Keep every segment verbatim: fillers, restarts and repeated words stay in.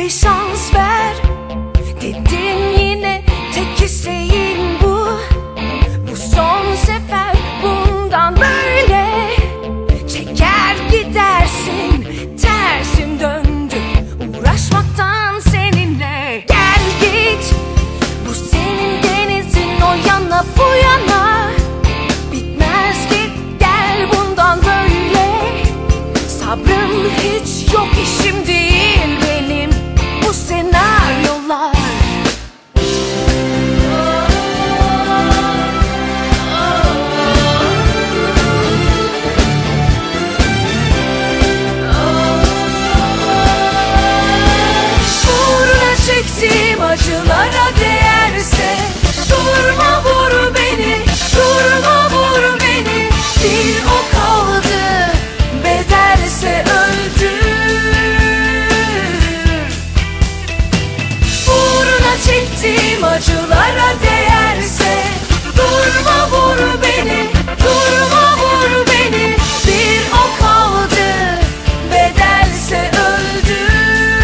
bir şans ver dedin, yine tek isteğin bu. Bu son sefer, bundan böyle çeker gidersin, tersin döndü uğraşmaktan seninle. Gel git, bu senin denizin, o yana bu yana bitmez, git gel bundan böyle. Sabrım hiç yok, işim değil benim bu senaryolar. Uğruna çektiğim acılara değerse durma vur beni, durma vur beni. Bir o kaldı, bedelse öldür. Uğruna çektiğim acılara değerse durma vur beni, durma vur beni. Bir o kaldı, bedelse öldür.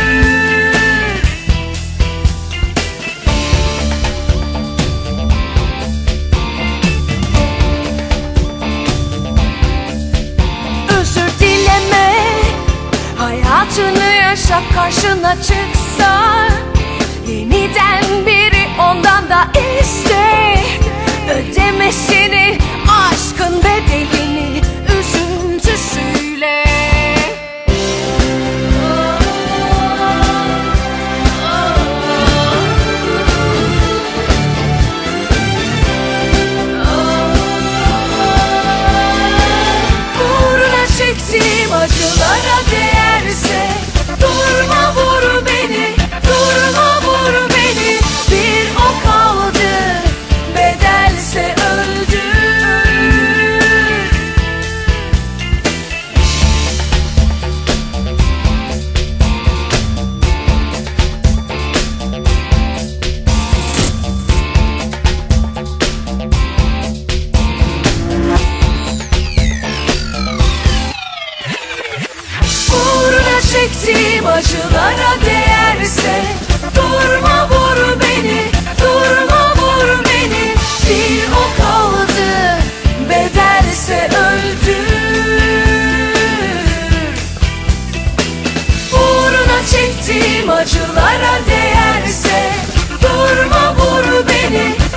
Özür dileme, hayatını yaşa, karşına çıksa yeniden biri ondan da iste. Ödemesini, aşkın bedelini üzüntüsüyle. Uğruna çektiğim acılara değerse durma vur beni, durma vur beni. Bir o kaldı, bedelse öldür. Uğruna çektiğim acılara değerse durma vur beni, durma vur beni. Bir o kaldı, bedelse öldür. Uğruna çektiğim acılara değerse durma vur beni,